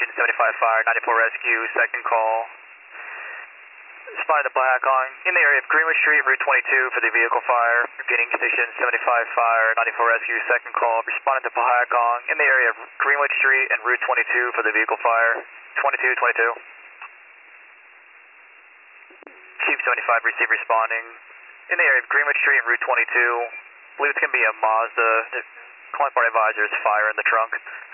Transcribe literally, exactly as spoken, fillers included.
Station seventy-five Fire, ninety-four Rescue, second call. Spotted the Black Hawk in the area of Greenwood Street, Route twenty-two for the vehicle fire. Repeating Station seventy-five Fire, ninety-four Rescue, second call. Responding to Black Hawk in the area of Greenwood Street and Route twenty-two for the vehicle fire. twenty-two, twenty-two. Chief seventy-five, receive responding in the area of Greenwood Street and Route twenty-two. I believe it's going to be a Mazda. The calling party advisor is fire in the trunk.